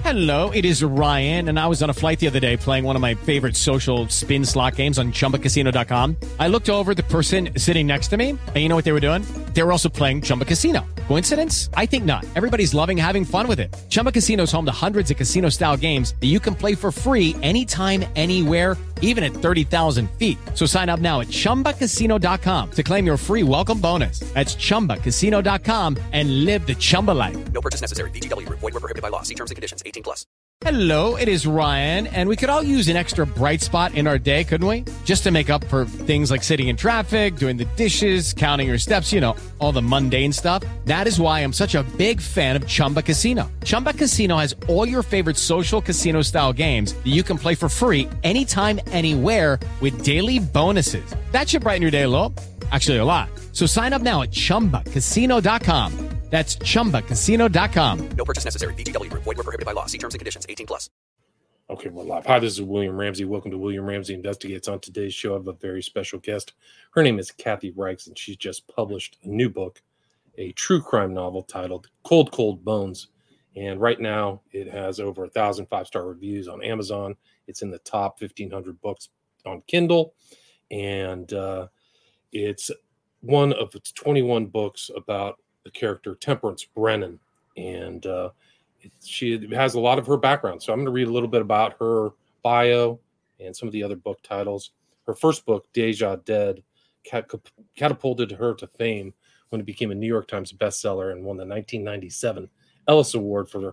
Hello, it is Ryan, and I was on a flight the other day playing one of my favorite social spin slot games on ChumbaCasino.com. I looked over at the person sitting next to me, and you know what they were doing? They were also playing Chumba Casino. Coincidence? I think not. Everybody's loving having fun with it. Chumba Casino is home to hundreds of casino-style games that you can play for free anytime, anywhere, even at 30,000 feet. So sign up now at ChumbaCasino.com to claim your free welcome bonus. That's ChumbaCasino.com and live the Chumba life. No purchase necessary. VGW. Void were prohibited by law. See terms and conditions. 18 plus. Hello, it is Ryan, and we could all use an extra bright spot in our day, couldn't we? Just to make up for things like sitting in traffic, doing the dishes, counting your steps, you know, all the mundane stuff. That is why I'm such a big fan of Chumba Casino. Chumba Casino has all your favorite social casino-style games that you can play for free anytime, anywhere with daily bonuses. That should brighten your day a little. Actually, a lot. So sign up now at ChumbaCasino.com. That's ChumbaCasino.com. No purchase necessary. VGW. Void were prohibited by law. See terms and conditions. 18 plus. Okay, we're live. Hi, this is William Ramsey. Welcome to William Ramsey Investigates. On today's show, I have a very special guest. Her name is Kathy Reichs, and she's just published a new book, a true crime novel titled Cold, Cold Bones. And right now, it has over 1,000 five-star reviews on Amazon. It's in the top 1,500 books on Kindle. And it's one of its 21 books about the character Temperance Brennan, and she has a lot of her background. So I'm going to read a little bit about her bio and some of the other book titles. Her first book, Deja Dead, catapulted her to fame when it became a New York Times bestseller and won the 1997 Ellis Award for her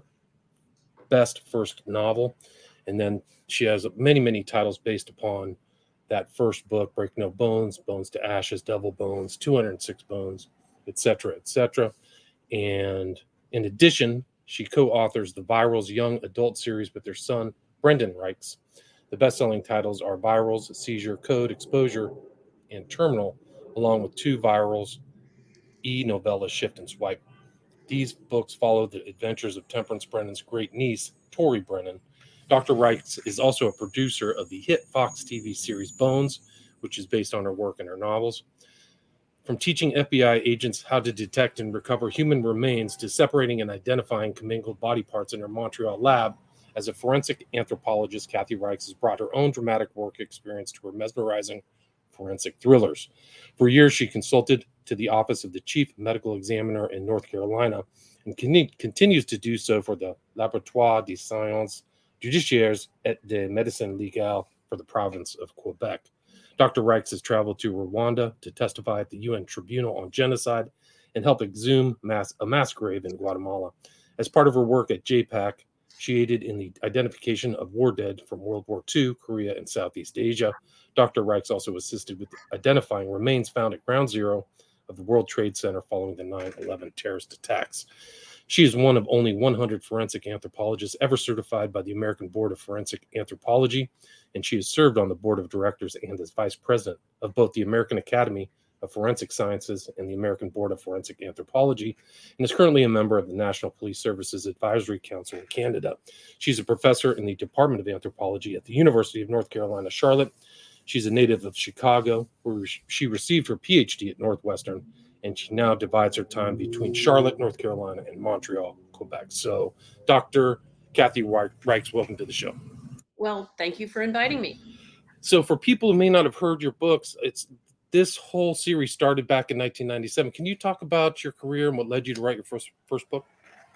best first novel. And then she has many, many titles based upon that first book: Break No Bones, Bones to Ashes, Devil Bones, 206 Bones, etc., etc. And in addition, she co-authors the Virals young adult series with their son, Brendan Reichs. The best-selling titles are Virals, Seizure, Code, Exposure, and Terminal, along with two Virals, e-novella, Shift and Swipe. These books follow the adventures of Temperance Brennan's great niece, Tori Brennan. Dr. Reichs is also a producer of the hit Fox TV series Bones, which is based on her work in her novels. From teaching FBI agents how to detect and recover human remains to separating and identifying commingled body parts in her Montreal lab, as a forensic anthropologist, Kathy Reichs has brought her own dramatic work experience to her mesmerizing forensic thrillers. For years, she consulted to the Office of the Chief Medical Examiner in North Carolina and continues to do so for the Laboratoire des Sciences Judiciaires et de Médecine Légale for the province of Quebec. Dr. Reichs has traveled to Rwanda to testify at the UN Tribunal on Genocide and help exhume a mass grave in Guatemala. As part of her work at JPAC, she aided in the identification of war dead from World War II, Korea, and Southeast Asia. Dr. Reichs also assisted with identifying remains found at Ground Zero of the World Trade Center following the 9/11 terrorist attacks. She is one of only 100 forensic anthropologists ever certified by the American Board of Forensic Anthropology, and she has served on the board of directors and as vice president of both the American Academy of Forensic Sciences and the American Board of Forensic Anthropology, and is currently a member of the National Police Services Advisory Council in Canada. She's a professor in the Department of Anthropology at the University of North Carolina, Charlotte. She's a native of Chicago, where she received her PhD at Northwestern, and she now divides her time between Charlotte, North Carolina, and Montreal, Quebec. So, Dr. Kathy Reichs, welcome to the show. Well, thank you for inviting me. So, for people who may not have heard your books, this whole series started back in 1997. Can you talk about your career and what led you to write your first book?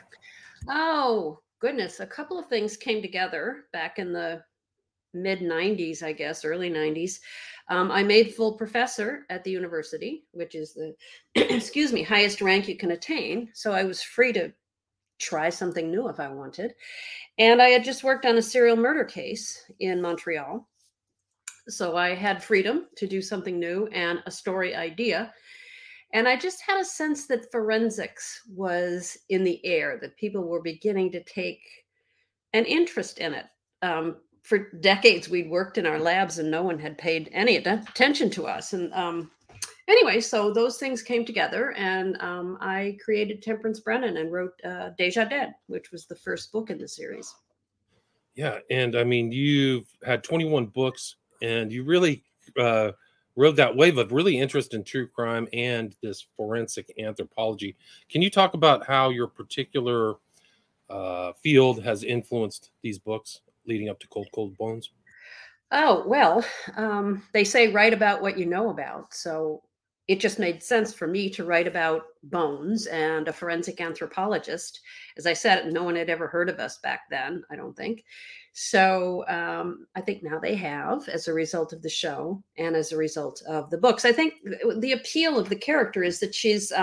Oh, goodness. A couple of things came together back in the mid-90s, I guess, early 90s. I made full professor at the university, which is the, highest rank you can attain. So I was free to try something new if I wanted. And I had just worked on a serial murder case in Montreal. So I had freedom to do something new and a story idea. And I just had a sense that forensics was in the air, that people were beginning to take an interest in it. For decades, we'd worked in our labs and no one had paid any attention to us. And anyway, so those things came together, and I created Temperance Brennan and wrote Deja Dead, which was the first book in the series. Yeah, and I mean, you've had 21 books, and you really rode that wave of really interest in true crime and this forensic anthropology. Can you talk about how your particular field has influenced these books leading up to Cold Bones? Oh, well, they say write about what you know about. So it just made sense for me to write about bones and a forensic anthropologist. As I said, no one had ever heard of us back then, I don't think. So I think now they have, as a result of the show and as a result of the books. I think the appeal of the character is that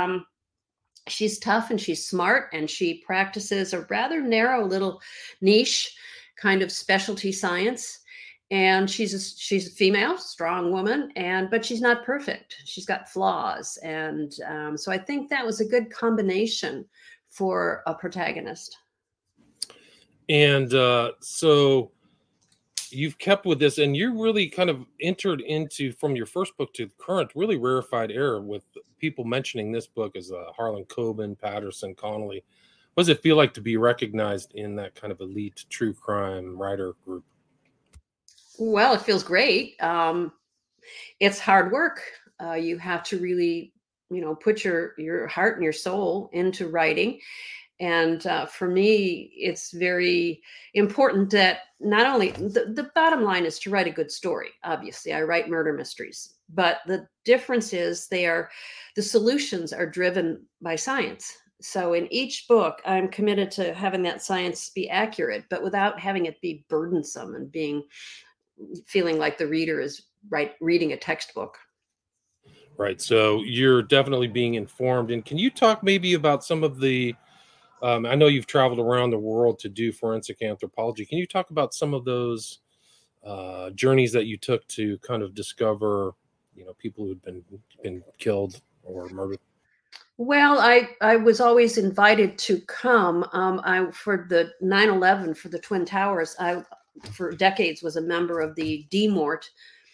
she's tough and she's smart and she practices a rather narrow little niche kind of specialty science, and she's a female strong woman, but she's not perfect. She's got flaws, and so I think that was a good combination for a protagonist. And so you've kept with this, and you're really kind of entered into, from your first book to the current, really rarefied air with people mentioning this book as Harlan Coben, Patterson, Connolly. What does it feel like to be recognized in that kind of elite true crime writer group? Well, it feels great. It's hard work. You have to really, put your heart and your soul into writing. And for me, it's very important that not only the bottom line is to write a good story. Obviously, I write murder mysteries, but the difference is the solutions are driven by science. So in each book, I'm committed to having that science be accurate, but without having it be burdensome and feeling like the reader is reading a textbook. Right. So you're definitely being informed. And can you talk maybe about some of the I know you've traveled around the world to do forensic anthropology. Can you talk about some of those journeys that you took to kind of discover, people who'd been killed or murdered? Well, I was always invited to come. For the 9/11, for the Twin Towers, I for decades was a member of the DMORT,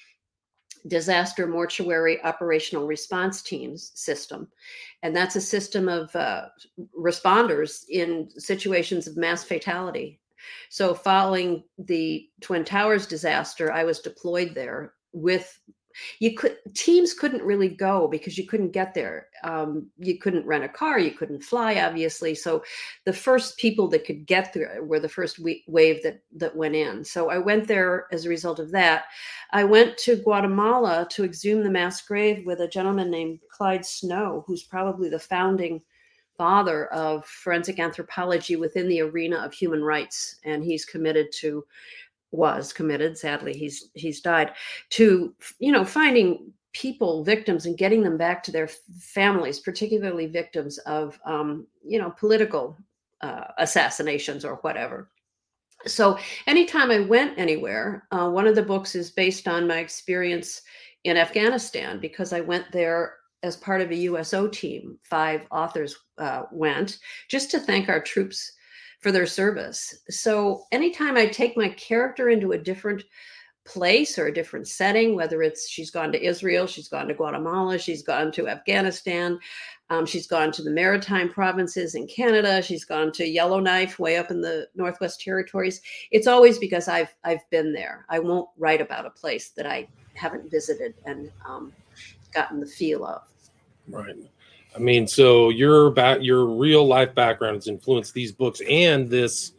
Disaster Mortuary Operational Response Teams system. And that's a system of responders in situations of mass fatality. So following the Twin Towers disaster, I was deployed there with teams couldn't really go because you couldn't get there. You couldn't rent a car, you couldn't fly, obviously. So the first people that could get there were the first wave that went in. So I went there as a result of that. I went to Guatemala to exhume the mass grave with a gentleman named Clyde Snow, who's probably the founding father of forensic anthropology within the arena of human rights. And was committed, sadly he's died, to finding people, victims, and getting them back to their families, particularly victims of political assassinations or whatever. So anytime I went anywhere, one of the books is based on my experience in Afghanistan, because I went there as part of a USO team. 5 authors went just to thank our troops for their service. So anytime I take my character into a different place or a different setting, whether it's she's gone to Israel, she's gone to Guatemala, she's gone to Afghanistan, she's gone to the Maritime provinces in Canada, she's gone to Yellowknife way up in the Northwest Territories, it's always because I've been there. I won't write about a place that I haven't visited and gotten the feel of. Right. I mean, so your real life background has influenced these books and this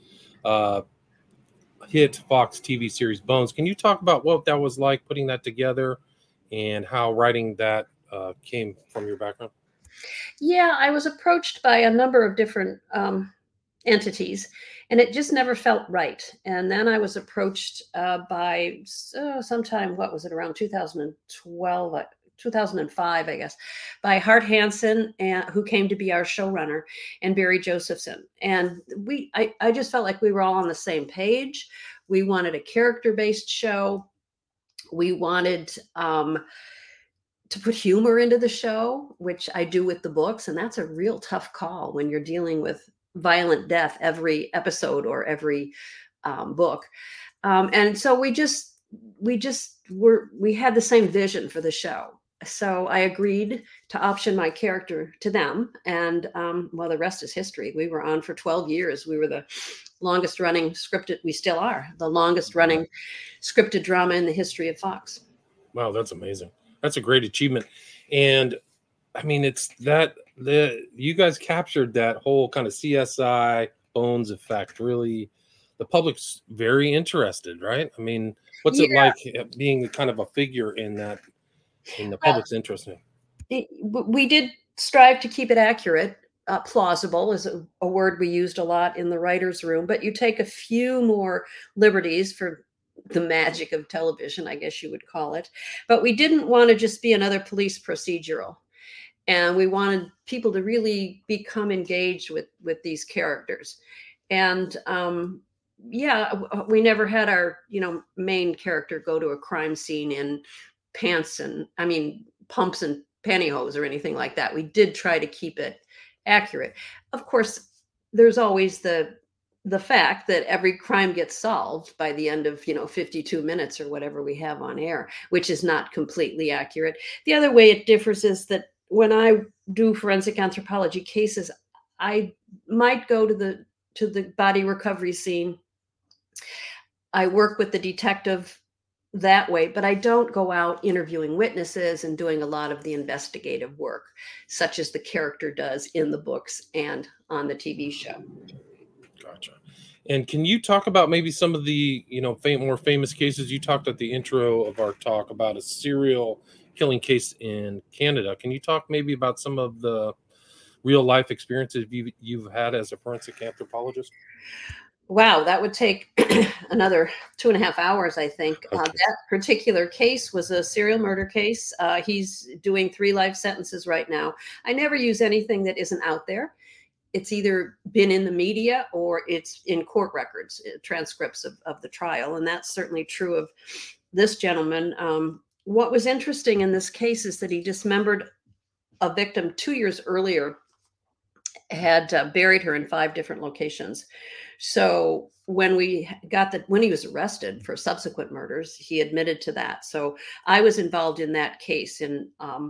hit Fox TV series Bones. Can you talk about what that was like, putting that together, and how writing that came from your background? Yeah, I was approached by a number of different entities, and it just never felt right. And then I was approached by sometime, what was it, around 2012, 2005, I guess, by Hart Hansen, who came to be our showrunner, and Barry Josephson. And I just felt like we were all on the same page. We wanted a character-based show. We wanted to put humor into the show, which I do with the books. And that's a real tough call when you're dealing with violent death every episode or every book. And so we had the same vision for the show. So I agreed to option my character to them. And the rest is history. We were on for 12 years. We were the longest running we still are the longest running scripted drama in the history of Fox. Wow, that's amazing. That's a great achievement. And I mean, it's you guys captured that whole kind of CSI bones of fact really, the public's very interested, right? I mean, what's it Yeah. like being kind of a figure in the Well, public's interest? we did strive to keep it accurate. Plausible is a word we used a lot in the writer's room, but you take a few more liberties for the magic of television, I guess you would call it. But we didn't want to just be another police procedural. And we wanted people to really become engaged with these characters. And we never had our main character go to a crime scene in pumps and pantyhose or anything like that. We did try to keep it accurate. Of course, there's always the fact that every crime gets solved by the end of 52 minutes or whatever we have on air, which is not completely accurate. The other way it differs is that when I do forensic anthropology cases, I might go to the body recovery scene. I work with the detective that way, but I don't go out interviewing witnesses and doing a lot of the investigative work, such as the character does in the books and on the TV show. Gotcha. And can you talk about maybe some of the more famous cases? You talked at the intro of our talk about a serial killing case in Canada. Can you talk maybe about some of the real life experiences you've had as a forensic anthropologist? Wow, that would take another 2.5 hours, I think. Okay. That particular case was a serial murder case. He's doing 3 life sentences right now. I never use anything that isn't out there. It's either been in the media or it's in court records, transcripts of the trial. And that's certainly true of this gentleman. What was interesting in this case is that he dismembered a victim 2 years earlier, had buried her in 5 different locations. So when he was arrested for subsequent murders, he admitted to that. So I was involved in that case. And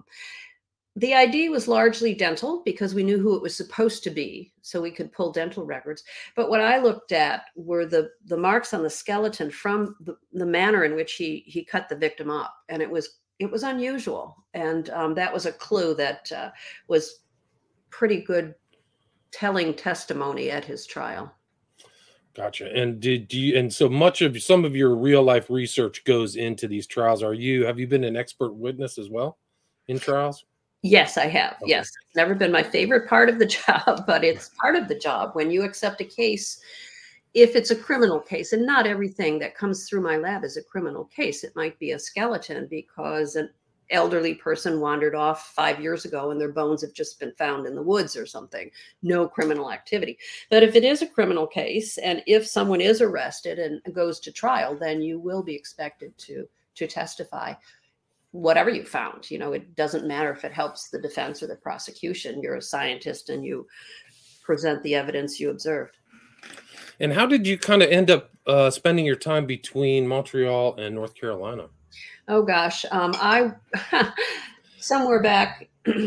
the ID was largely dental because we knew who it was supposed to be, so we could pull dental records. But what I looked at were the marks on the skeleton from the manner in which he cut the victim up. And it was unusual. And that was a clue that was pretty good telling testimony at his trial. Gotcha. And so much of some of your real life research goes into these trials. Have you been an expert witness as well in trials? Yes, I have. Okay. Yes. It's never been my favorite part of the job, but it's part of the job when you accept a case. If it's a criminal case, and not everything that comes through my lab is a criminal case. It might be a skeleton because an elderly person wandered off 5 years ago and their bones have just been found in the woods or something. No criminal activity. But if it is a criminal case, and if someone is arrested and goes to trial, then you will be expected to testify whatever you found. It doesn't matter if it helps the defense or the prosecution. You're a scientist and you present the evidence you observed. And how did you kind of end up spending your time between Montreal and North Carolina? Oh gosh, I somewhere back,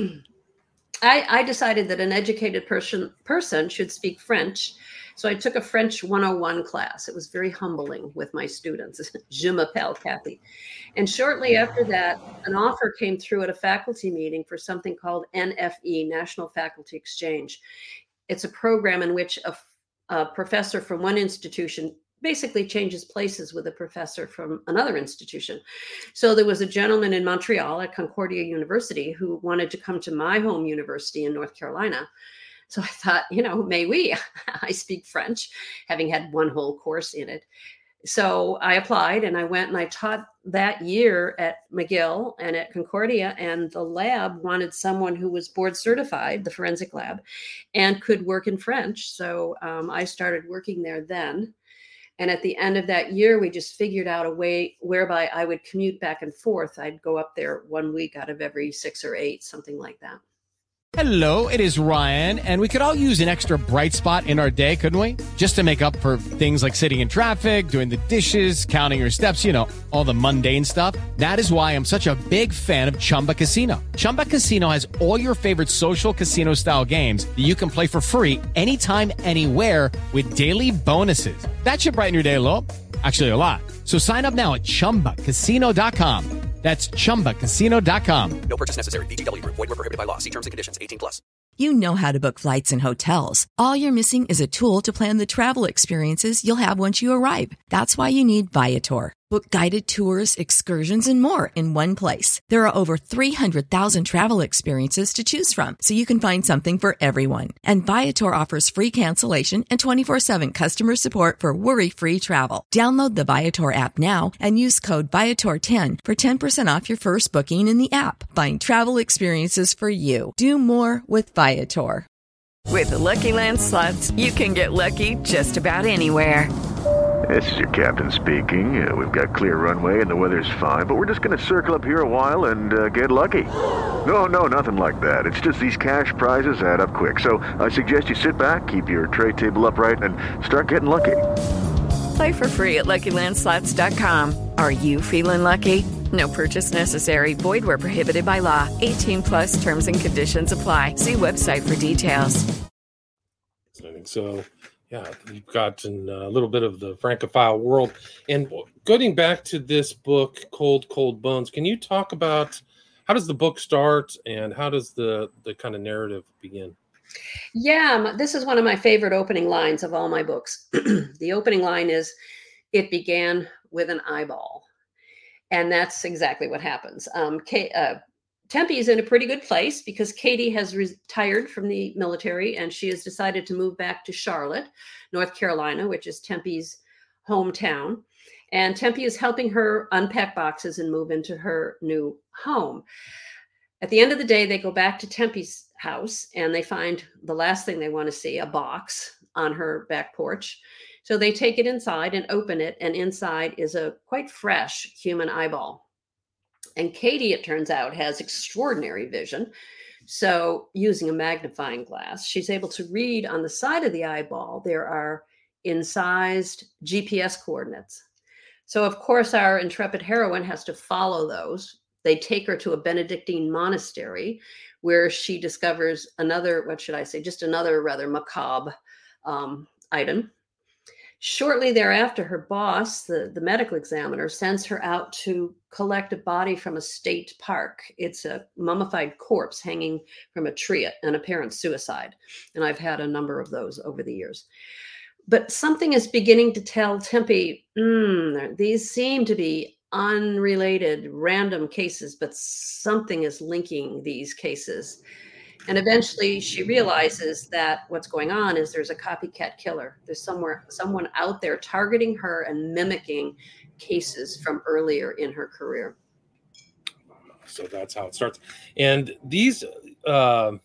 I decided that an educated person should speak French. So I took a French 101 class. It was very humbling with my students. Je m'appelle Kathy. And shortly after that, an offer came through at a faculty meeting for something called NFE, National Faculty Exchange. It's a program in which a professor from one institution basically changes places with a professor from another institution. So there was a gentleman in Montreal at Concordia University who wanted to come to my home university in North Carolina. So I thought, may we? I speak French, having had one whole course in it. So I applied and I went and I taught that year at McGill and at Concordia, and the lab wanted someone who was board certified, the forensic lab, and could work in French. So I started working there then. And at the end of that year, we just figured out a way whereby I would commute back and forth. I'd go up there 1 week out of every 6 or 8, something like that. Hello, it is Ryan, and we could all use an extra bright spot in our day, couldn't we? Just to make up for things like sitting in traffic, doing the dishes, counting your steps, all the mundane stuff. That is why I'm such a big fan of Chumba Casino. Chumba Casino has all your favorite social casino-style games that you can play for free anytime, anywhere with daily bonuses. That should brighten your day a little. Actually, a lot. So sign up now at ChumbaCasino.com. That's ChumbaCasino.com. No purchase necessary. VGW Group. Void where prohibited by law. See terms and conditions. 18+. You know how to book flights and hotels. All you're missing is a tool to plan the travel experiences you'll have once you arrive. That's why you need Viator. Book guided tours, excursions, and more in one place. There are over 300,000 travel experiences to choose from, so you can find something for everyone. And Viator offers free cancellation and 24/7 customer support for worry-free travel. Download the Viator app now and use code Viator10 for 10% off your first booking in the app. Find travel experiences for you. Do more with Viator. With the Lucky Land Slots, you can get lucky just about anywhere. This is your captain speaking. We've got clear runway and the weather's fine, but we're just going to circle up here a while and get lucky. No, nothing like that. It's just these cash prizes add up quick. So I suggest you sit back, keep your tray table upright, and start getting lucky. Play for free at LuckyLandSlots.com. Are you feeling lucky? No purchase necessary. Void where prohibited by law. 18+ terms and conditions apply. See website for details. So, yeah, you've gotten a little bit of the Francophile world. And going back to this book, Cold Bones, can you talk about how does the book start and how does the kind of narrative begin? Yeah, this is one of my favorite opening lines of all my books. The opening line is, "It began with an eyeball." And that's exactly what happens. Tempe is in a pretty good place because Katie has retired from the military and she has decided to move back to Charlotte, North Carolina, which is Tempe's hometown. And Tempe is helping her unpack boxes and move into her new home. At the end of the day, they go back to Tempe's house and they find the last thing they want to see, a box on her back porch. So they take it inside and open it, and inside is a quite fresh human eyeball. And Katie, it turns out, has extraordinary vision. So using a magnifying glass, she's able to read on the side of the eyeball, there are incised GPS coordinates. So of course, our intrepid heroine has to follow those. They take her to a Benedictine monastery where she discovers another, just another rather macabre item. Shortly thereafter, her boss, the medical examiner, sends her out to collect a body from a state park. It's a mummified corpse hanging from a tree, an apparent suicide. And I've had a number of those over the years. But something is beginning to tell Tempe, these seem to be unrelated, random cases, but something is linking these cases. And eventually she realizes that what's going on is there's a copycat killer. There's someone out there targeting her and mimicking cases from earlier in her career. So that's how it starts. And these, your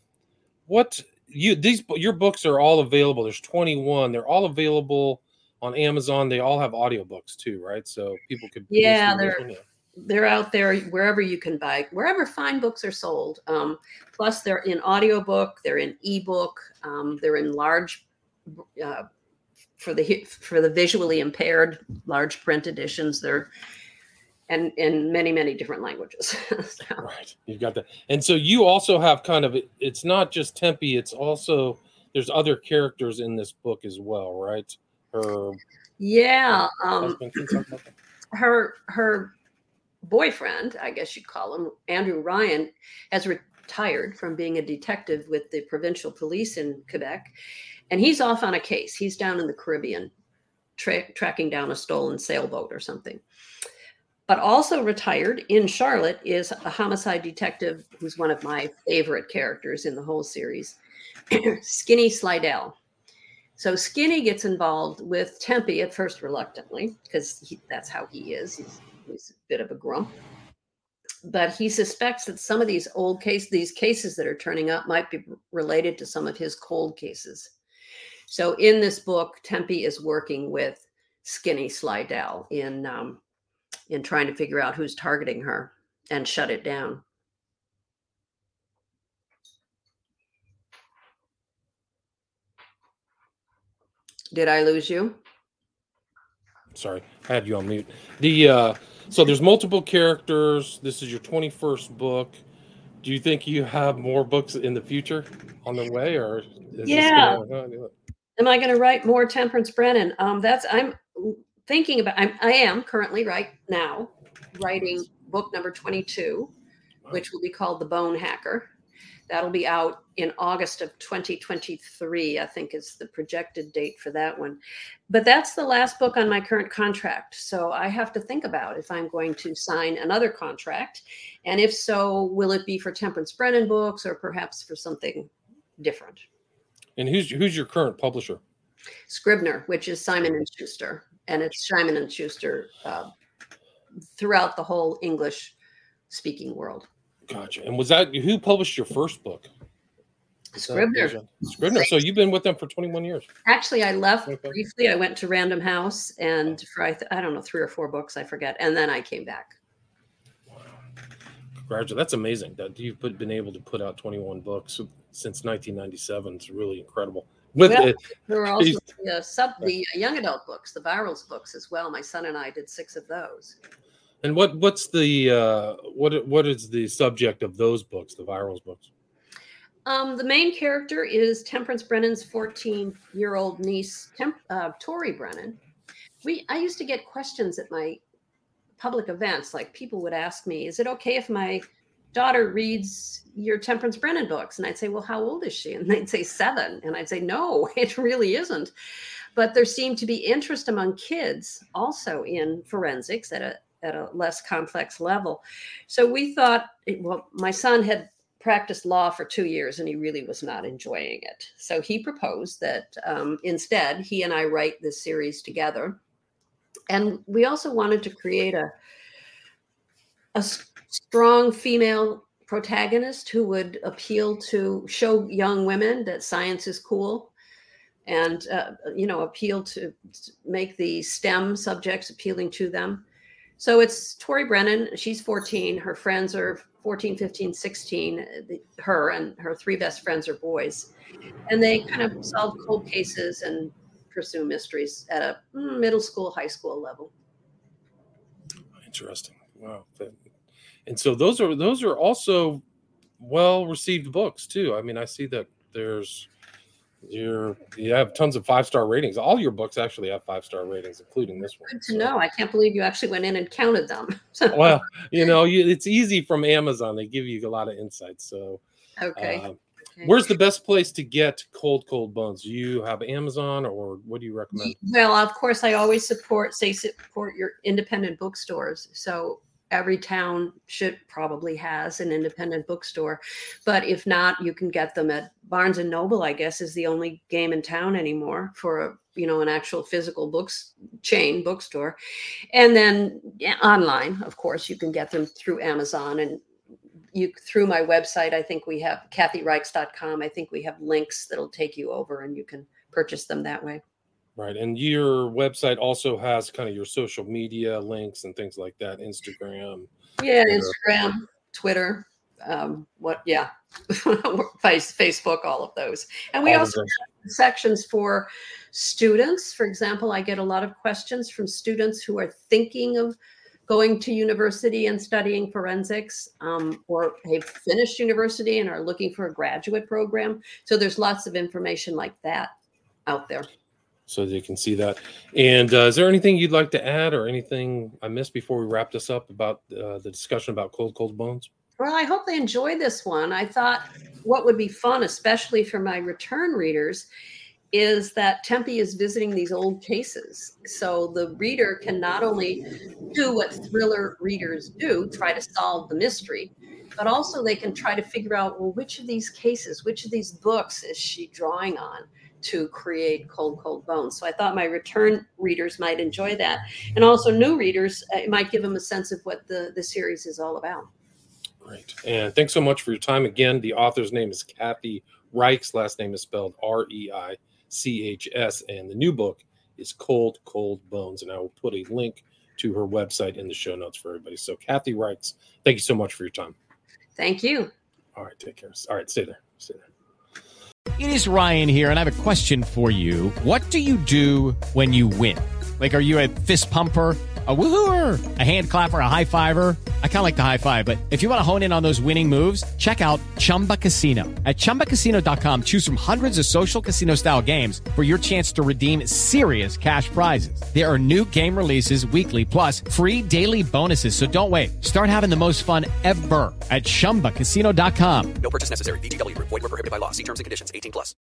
books are all available. There's 21. They're all available on Amazon. They all have audiobooks too, right? So people could. Yeah, they're out there wherever you can buy, wherever fine books are sold. Plus they're in audiobook, they're in ebook, they're in large, for the visually impaired, large print editions. They're and in many, many different languages. So. Right. You've got that. And so you also have it's not just Tempe, it's also, there's other characters in this book as well, right? Her boyfriend, I guess you'd call him, Andrew Ryan, has retired from being a detective with the provincial police in Quebec. And he's off on a case. He's down in the Caribbean, tracking down a stolen sailboat or something. But also retired in Charlotte is a homicide detective who's one of my favorite characters in the whole series, Skinny Slidell. So Skinny gets involved with Tempe at first reluctantly, because that's how he is. He's a bit of a grump. But he suspects that some of these these cases that are turning up might be related to some of his cold cases. So in this book, Tempe is working with Skinny Slidell in trying to figure out who's targeting her and shut it down. Did I lose you? Sorry, I had you on mute. So there's multiple characters. This is your 21st book. Do you think you have more books in the future on the way, or am I going to write more Temperance Brennan? I'm thinking about. I am currently right now writing book number 22, which will be called The Bone Hacker. That'll be out in August of 2023, I think is the projected date for that one. But that's the last book on my current contract. So I have to think about if I'm going to sign another contract. And if so, will it be for Temperance Brennan books or perhaps for something different? And who's your current publisher? Scribner, which is Simon & Schuster. And it's Simon & Schuster throughout the whole English-speaking world. Gotcha. And was that who published your first book? Scribner. Scribner. So you've been with them for 21 years. Actually, I left briefly. I went to Random House and for, I don't know, 3 or 4 books, I forget. And then I came back. Wow. Congratulations. That's amazing that you've been able to put out 21 books since 1997. It's really incredible. There were also the young adult books, the Virals books as well. My son and I did 6 of those. And what's the what is the subject of those books, the Virals books? The main character is Temperance Brennan's 14-year-old niece, Tori Brennan. I used to get questions at my public events, like people would ask me, "Is it okay if my daughter reads your Temperance Brennan books?" And I'd say, "Well, how old is she?" And they'd say 7, and I'd say, "No, it really isn't." But there seemed to be interest among kids also in forensics at a less complex level. So we thought, my son had practiced law for 2 years and he really was not enjoying it. So he proposed that instead he and I write this series together. And we also wanted to create a strong female protagonist who would show young women that science is cool and, appeal to make the STEM subjects appealing to them. So it's Tori Brennan. She's 14. Her friends are 14, 15, 16. Her and her 3 best friends are boys. And they kind of solve cold cases and pursue mysteries at a middle school, high school level. Interesting. Wow. And so those are also well-received books too. I mean, I see that you have tons of 5-star ratings. All your books actually have 5-star ratings, including this one. Good to know. I can't believe you actually went in and counted them. Well, it's easy from Amazon. They give you a lot of insights. So, okay. Where's the best place to get Cold Bones? Do you have Amazon, or what do you recommend? Well, of course, I always support your independent bookstores. So every town probably has an independent bookstore, but if not, you can get them at Barnes and Noble, I guess, is the only game in town anymore for an actual physical chain bookstore. And then online, of course, you can get them through Amazon and through my website. I think we have KathyReichs.com. I think we have links that'll take you over and you can purchase them that way. Right. And your website also has kind of your social media links and things like that. Instagram. Yeah, Instagram, Twitter, Facebook, all of those. And we also have sections for students. For example, I get a lot of questions from students who are thinking of going to university and studying forensics, or have finished university and are looking for a graduate program. So there's lots of information like that out there. So they can see that. And is there anything you'd like to add or anything I missed before we wrap this up about the discussion about Cold Bones? Well, I hope they enjoy this one. I thought what would be fun, especially for my return readers, is that Tempe is visiting these old cases. So the reader can not only do what thriller readers do, try to solve the mystery, but also they can try to figure out, well, which of these cases, which of these books is she drawing on to create Cold Bones. So I thought my return readers might enjoy that. And also new readers, it might give them a sense of what the series is all about. Great. And thanks so much for your time. Again, the author's name is Kathy Reichs. Last name is spelled Reichs. And the new book is Cold Bones. And I will put a link to her website in the show notes for everybody. So Kathy Reichs, thank you so much for your time. Thank you. All right. Take care. All right. Stay there. It is Ryan here, and I have a question for you. What do you do when you win? Like, are you a fist pumper, a woohooer, a hand clapper, a high fiver? I kind of like the high five, but if you want to hone in on those winning moves, check out Chumba Casino. At ChumbaCasino.com, choose from hundreds of social casino style games for your chance to redeem serious cash prizes. There are new game releases weekly, plus free daily bonuses. So don't wait. Start having the most fun ever at ChumbaCasino.com. No purchase necessary. VGW Group. Void where prohibited by law. See terms and conditions. 18+.